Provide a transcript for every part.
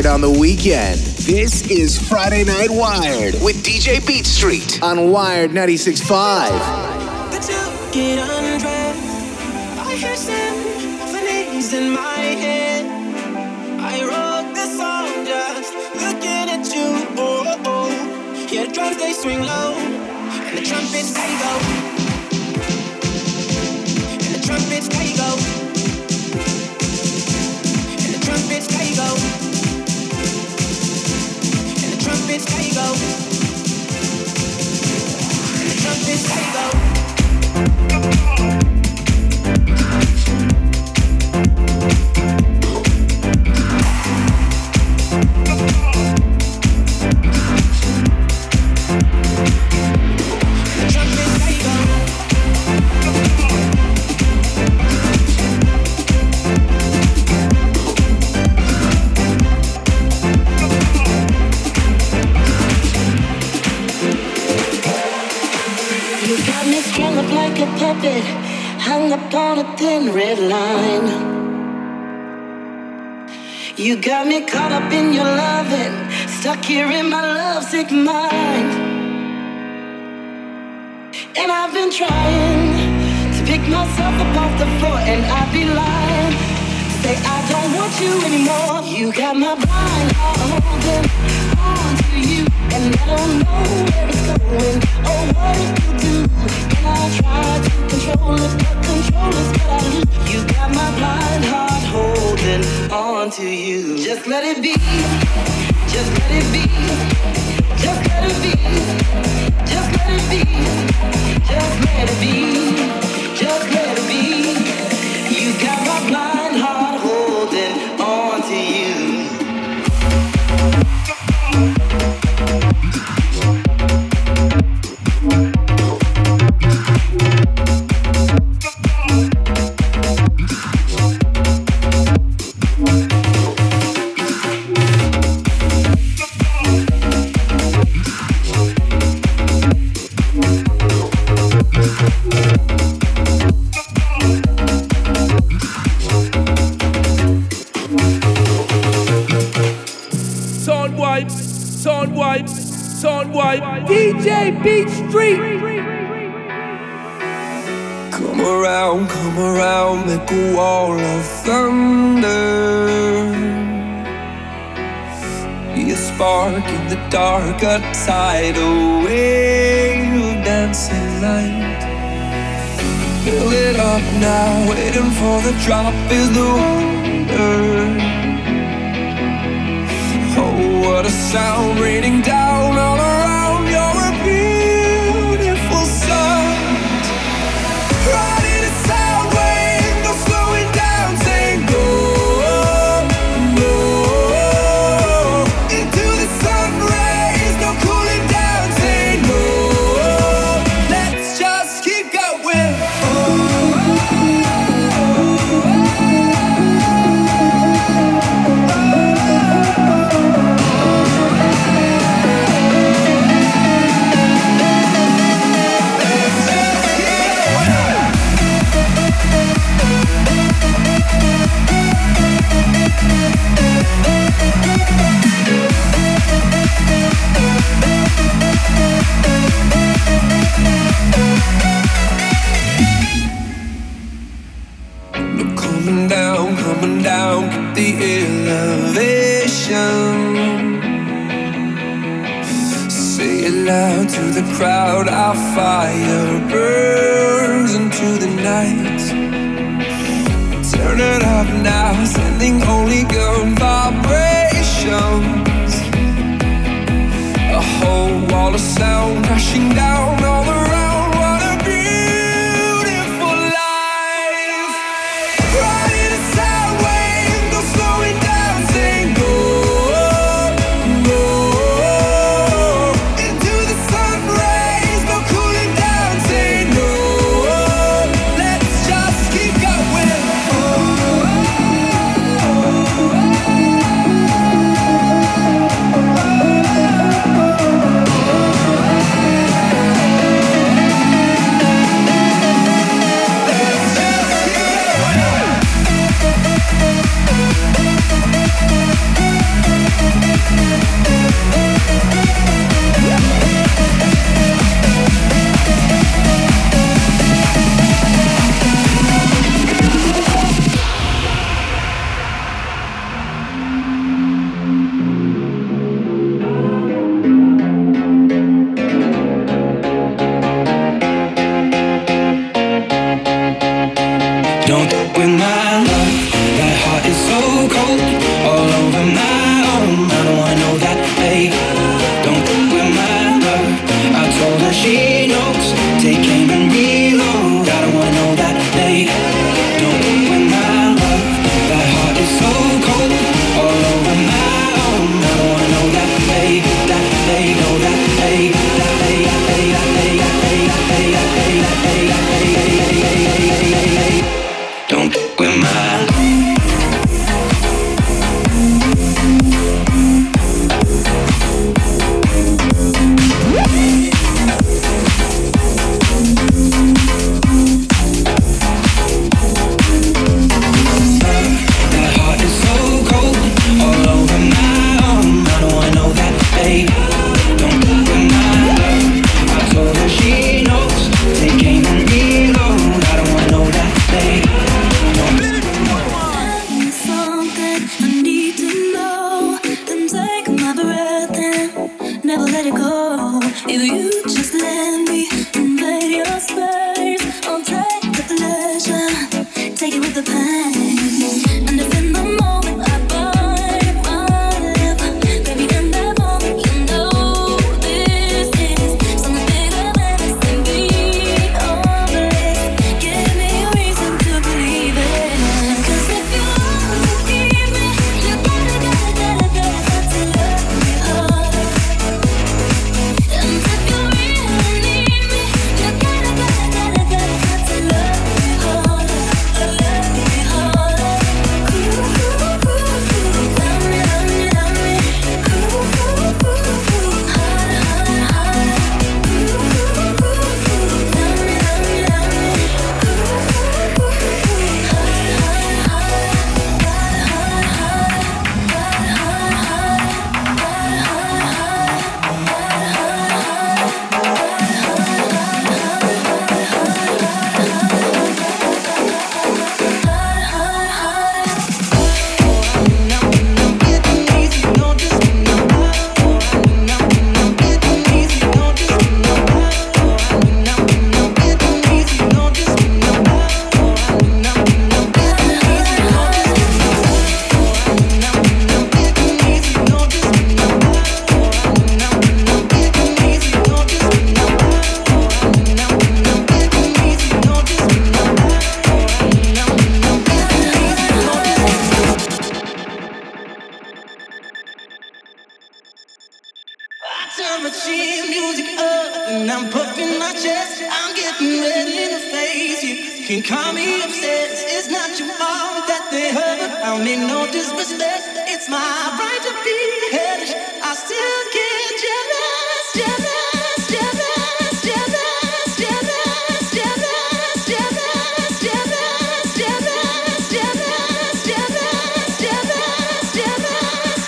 Wired on the weekend. This is Friday Night Wired with DJ Beat Street on Wired 96.5. But you get undressed. I hear symphonies in my head. I wrote this song just looking at you. Oh, oh. Yeah, the drums they swing low, and the trumpets they go, and the trumpets they go, and the trumpets they go, and the trumpets they go, and the trumpets they go. Like a puppet hung upon a thin red line. You got me caught up in your loving, stuck here in my lovesick mind. And I've been trying to pick myself up off the floor, and I'd be lying to say I don't want you anymore. You got my blind heart holding on to you, and I don't know where it's going or what it will do. And I try to control it, but control is what I lose. You got my blind heart holding on to you. Just let it be, just let it be, just let it be, just let it be, just let it be, just let it be. You got my blind heart holding on to you. DJ Beat Street. Come around, make a wall of thunder. Be a spark in the dark, a tidal wave of dancing light. Fill it up now, waiting for the drop is the wonder. Oh, what a sound raining down all around. You're a beautiful sight. Riding a sound wave, no slowing down, saying go, go. Into the sun rays, no cooling down, saying no. Let's just keep going. Coming down, get the elevation. Say it loud to the crowd, our fire burns into the night. Turn it up now, sending only good vibrations. A whole wall of sound crashing down all around. What a beautiful life. Riding a sound wave, no slowing down, saying go, go. Into the sun rays, no cooling down, saying no. Let's just keep going. turn my cheap music up and I'm puffing my chest. I'm getting red in the face. You can call me obsessed. It's not your fault that they hurt. I mean no disrespect. It's my right to be hellish. I still get jealous, jealous, jealous, jealous, jealous, jealous, jealous, jealous, jealous, jealous, jealous, jealous, jealous, jealous,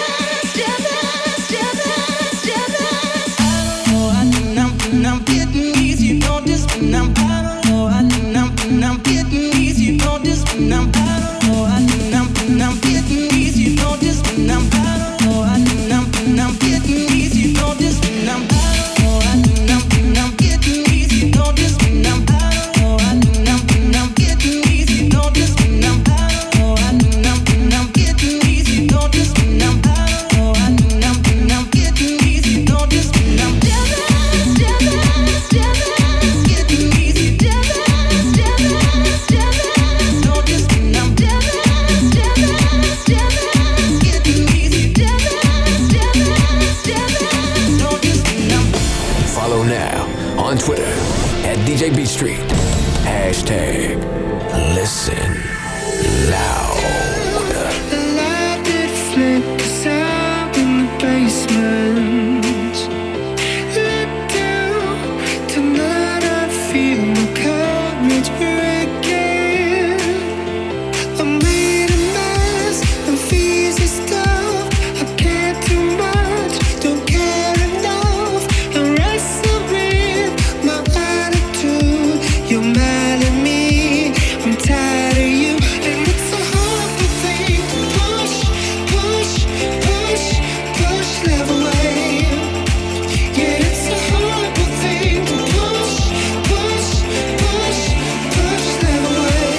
jealous. I'm getting easy, you know this when I'm out. Oh, I'm getting easy, you know this when I'm out. Oh, I'm getting easy, you know this when I'm out. Oh, I'm getting easy, you know this when I'm out. Oh, I'm getting easy, you know this when I'm out. Oh, I'm getting easy, you know this when I'm out. Oh, I'm getting easy, you know this when I'm out. Oh, I'm getting easy, you know this when I'm jealous, jealous, jealous, getting easy, jealous, jealous, jealous, know this when I'm jealous, jealous, jealous, getting easy, jealous, jealous, jealous, know this when I'm. Follow now on Twitter at DJ Beat Street. Hashtag listen loud. The light that flickers out in the basement. Let down tonight, I feel my courage breaking. I made a mess of easy stuff. I can't do much, don't care enough. I wrestle with my attitude. You're mad at me, I'm tired of you. And it's a horrible thing to push, push, push, push love away. Yeah, it's a horrible thing to push, push, push, push love away.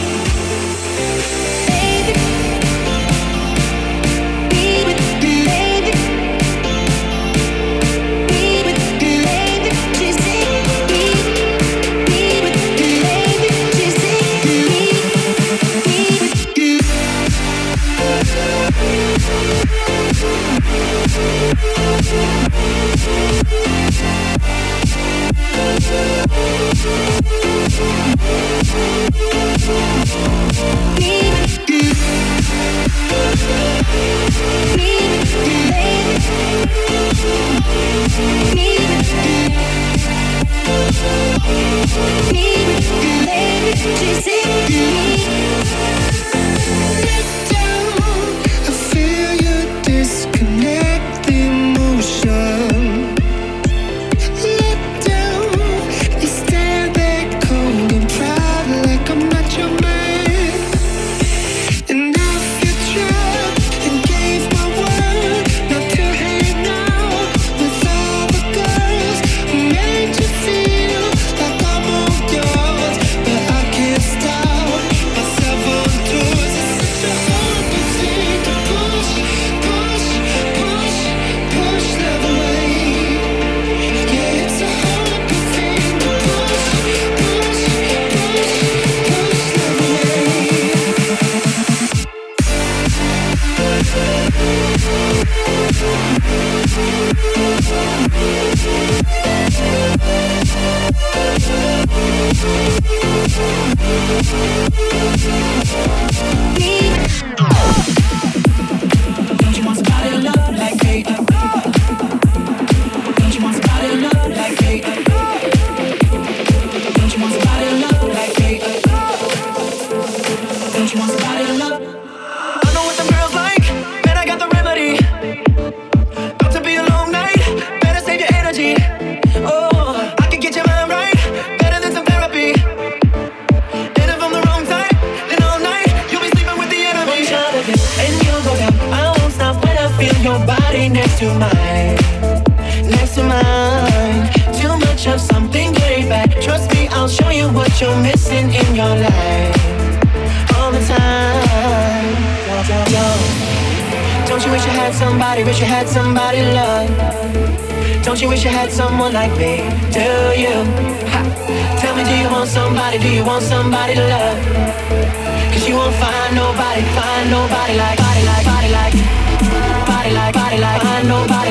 Baby, be with me, baby. Be with me, baby. She said, be with me, baby. She said, be with you. I feel you disconnect the emotion. Let down, you stand there cold and proud like I'm not your man. And I feel trapped and gave my word not to hang out with all the girls who made you feel like I'm all yours. But I can't stop myself on tours. It's such a horrible thing to push, push, push, push love away. Yeah, it's a horrible thing to push, push, push, push love away. Don't you want somebody to love like me? Don't you want somebody to love like me? Don't you want somebody to love like me? Don't you want somebody to love? I know what them girls like, man, I got the remedy. About to be a long night, better save your energy. Oh, I can get your mind right, better than some therapy. And if I'm the wrong type, then all night you'll be sleeping with the enemy. One shot of it, and you'll go down. I won't stop when I feel your body next to mine. Next to mine. Too much of something way back. Trust me, I'll show you what you're missing in your life. All the time. Don't you wish you had somebody, wish you had somebody to love? Don't you wish you had someone like me? Do you? Ha. Tell me, do you want somebody, do you want somebody to love? Cause you won't find nobody like, body like, body like, body like, find nobody like, body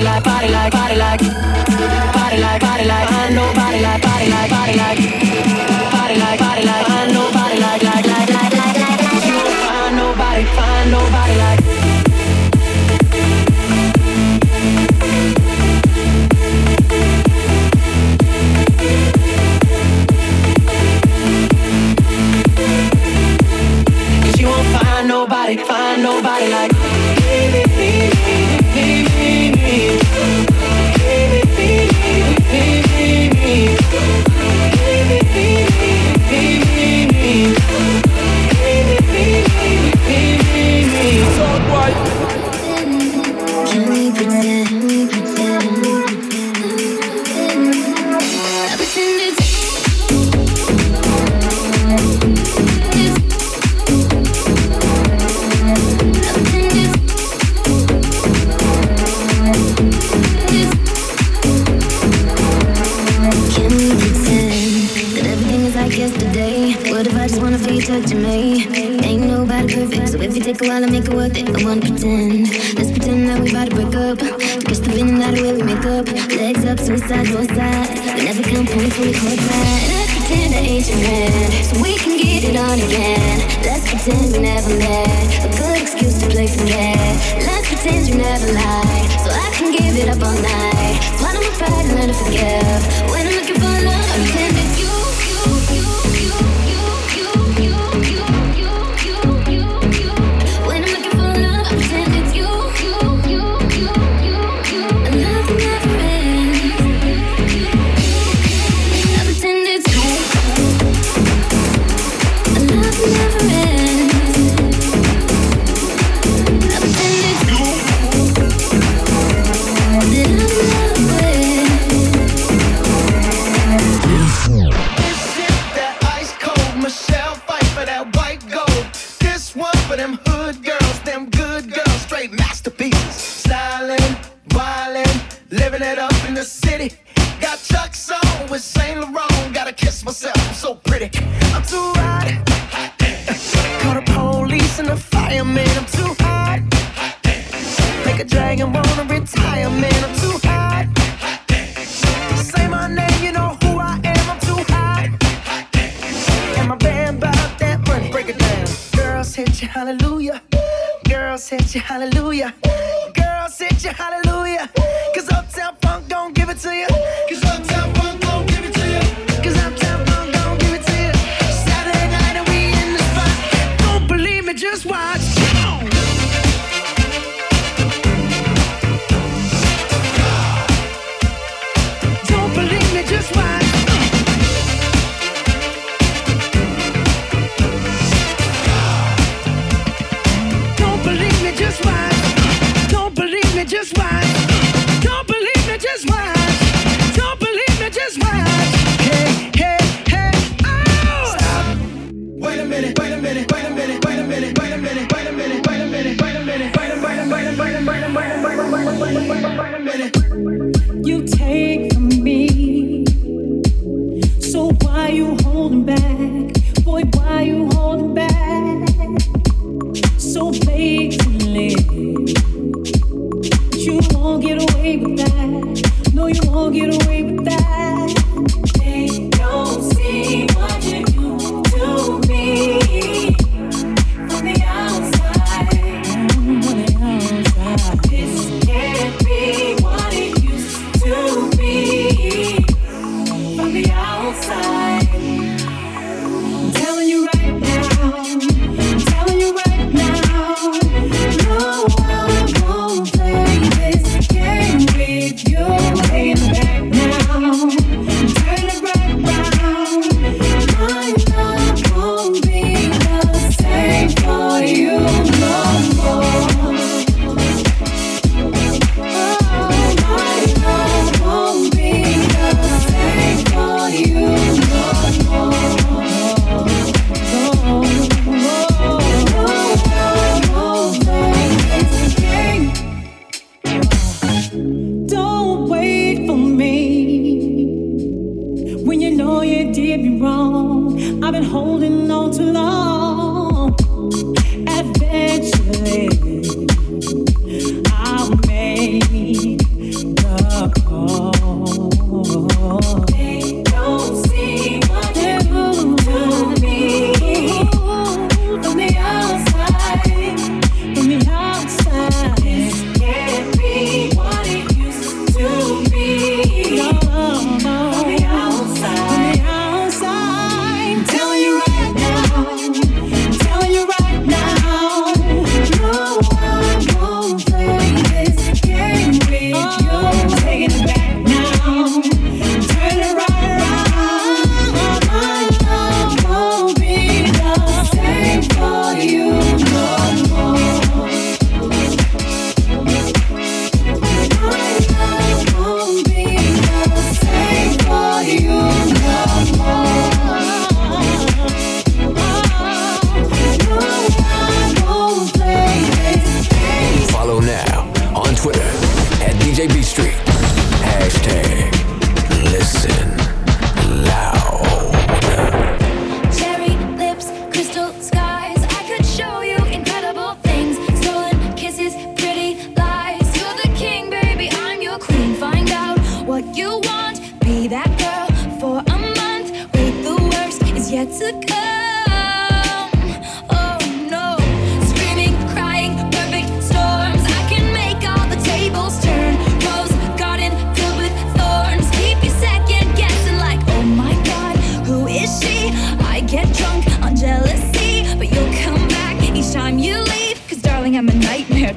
Now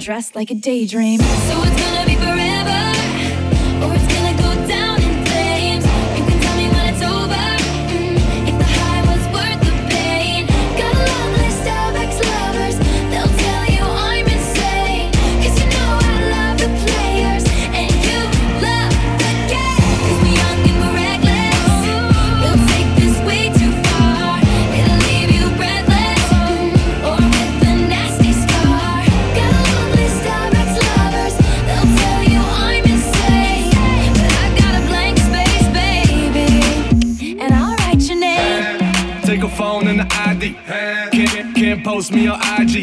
dressed like a daydream. So it's gonna be forever, or it's gonna go down in flames. You can tell me when it's over, if the high was worth the pain. Got a long list of ex-lovers, they'll tell you I'm insane. Cause you know I love the players, and you love the game. Cause we're young and we're reckless, we'll take this way too far. It'll leave you breathless, or with a nasty scar. Got a long list of ex-lovers, they'll tell you I'm insane. But I've got a blank space, baby, and I'll write your name. Take a phone and an ID. Can't post me on IG.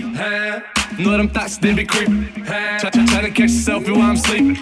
Know them thoughts, they be creeping. Try to catch yourself while I'm sleeping.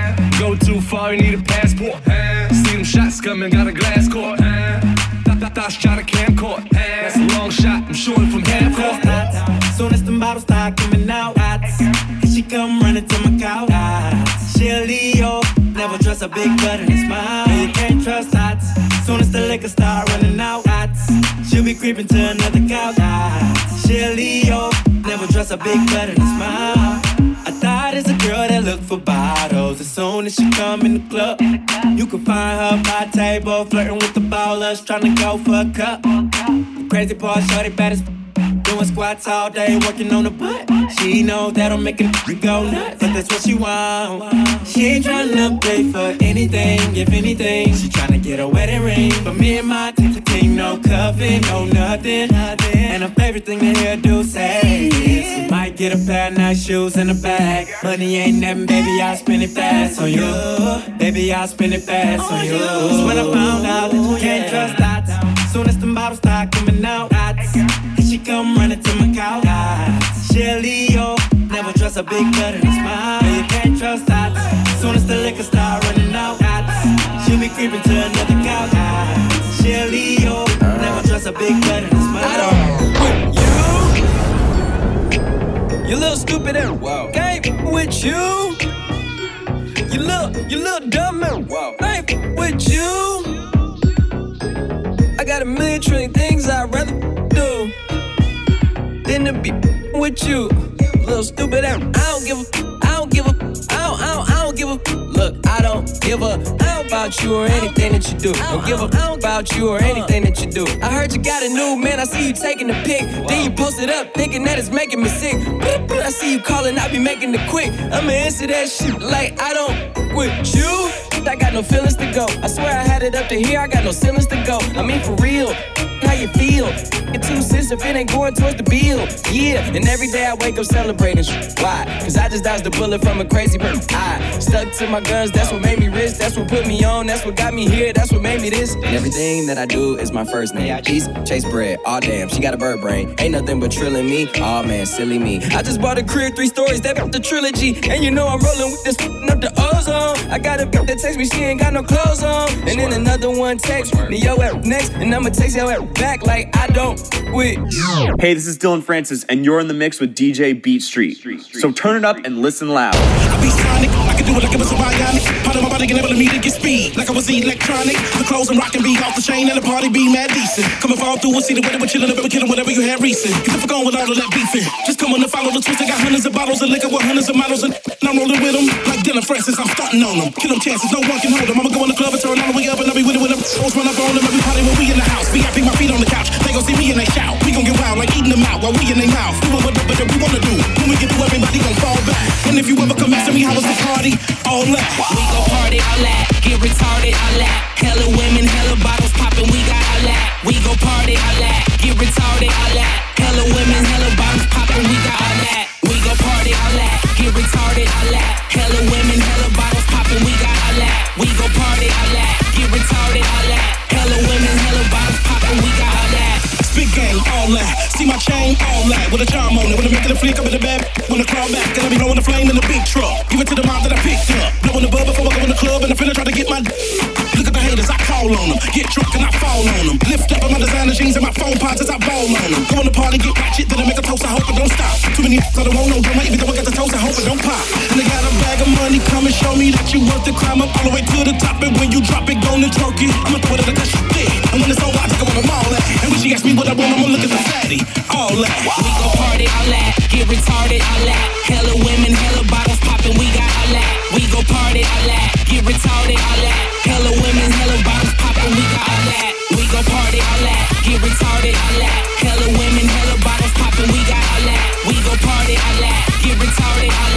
Go too far, you need a passport. See them shots coming, got a glass court. Thoughts try to camcord. That's a long shot, I'm shooting from half court. Soon as them bottles start coming out, here she come running to my couch. She a Leo, never trust a big butt and a smile. You can't trust that. Soon as the liquor start running out, she'll be creeping to another couch. She a Leo, never trust a big butt and a smile. I thought it's a girl that look for bottles. As soon as she come in the club, you can find her by a table, flirting with the ballers, trying to go for a cup. The crazy part, shorty bad as doing squats all day, working on the butt. She know that'll make a go nuts, but that's what she want. She ain't tryna pay for anything, if anything. She tryna get a wedding ring, but me and my team, no cuffing, no nothing. And her favorite thing to hear do say is, you might get a pair of nice shoes and a bag. Money ain't nothing, baby, I'll spend it fast on you. Baby, I'll spend it fast on you. That's when I found out that you can't trust that. Soon as the bottles start coming out, she come running to my couch. She a Leo, never trust a big butt and a smile. You can't trust that. Soon as the liquor start running out, she'll be creeping to another couch. She a Leo, never trust a big butt and a smile. I don't with you. You little stupid and game with you. You little dumb and I ain't with you. I got a million trillion things I'd rather do than to be with you. Little stupid ass. I don't give a look, I don't give a about you or anything that you do. Don't give a about you or anything that you do. I heard you got a new man, I see you taking a pic. Then you post it up thinking that it's making me sick. I see you calling, I be making it quick. I'ma answer that shit like I don't with you. I got no feelings to go. I swear I had it up to here, I got no ceilings to go. I mean for real, how you feel? Get 2 cents if it ain't going towards the bill. Yeah, and every day I wake up celebrating. Why? Cause I just dodged a bullet from a crazy person. I stuck to my guns, that's what made me rich. That's what put me on, that's what got me here. That's what made me this. And everything that I do is my first name. East, chase bread, aw damn, she got a bird brain. Ain't nothing but trilling me, aw man, silly me. I just bought a crib, 3 stories, that the trilogy. And you know I'm rolling with this up the ozone. I got a bitch that text me, she ain't got no clothes on. And then another one text me, yo at next. And I'ma text yo at back like I don't quit. Hey, this is Dylan Francis, and you're in the mix with DJ Beat Street. So turn it up and listen loud. I be sonic, I can do it like it was a bionic. Part of my body can never let me to get speed, like I was electronic. The clothes I'm rocking be off the chain, and the party be mad decent. Come and fall through and see the weather, we're chillin', we're killing whatever you had recent. Get the fuck on with all of that beefing. Just come on and follow the twist. I got hundreds of bottles of liquor with hundreds of models, and I'm rolling with them like Dylan Francis. I'm starting on them, kill them chances, no one can hold them. I'ma go in the club and turn all the way up, and I'll be with it when I'm run up on them. Every party when we in the house, VIP, my feet on the couch. They gon' see me and they shout. We gon' get wild like eating them out while we in their mouth. Doing whatever we wanna do. When we get through, everybody gon' fall back. And if you ever come after me, how was the party? All that. We gon' party all that, get retarded all that. Hella women, hella bottles poppin', we got all that. We gon' party all that, get retarded all that. Hella women, hella bottles poppin', we got all that. We gon' party all that, get retarded all that. Hella women, hella bottles poppin', we got all that. We gon' party all that, get retarded all that. Hella women, hella bottles poppin', we got all that. Big game, all that. See my chain, all that. With a charm on it. When I'm making a flick up in the bed. When I crawl back, and I be blowing the flame in the big truck. Give it to the mom that I picked up. Blowing the bub before I go in the club. And I finna try to get my look at the haters, I call on them. Get drunk and I fall on them. Lift up on my designer jeans and my phone pods as I ball on them. Go in the party, get ratchet, then I make a toast, I hope it don't stop. Too many I don't want no drama. Even though I got the toast, I hope it don't pop. And I got a bag of money, come and show me that you worth the climb up all the way to the top. And when you drop it, go and twerk it. I'ma throw it in the cause you thick. And when it's over, I take it with them all that. And when she asks me what I want, I'ma look at the fatty. All that. We gon' party all that. get retarded, all that. Hella women, hella bottles poppin', we got all that. We go party, all that. Get retarded, all that. Hella women, hella bottles poppin', we got all that. We go party, all that. Get retarded, all that. Hella women, hella bottles poppin', we got all that. We go party, all that. Get retarded, all that.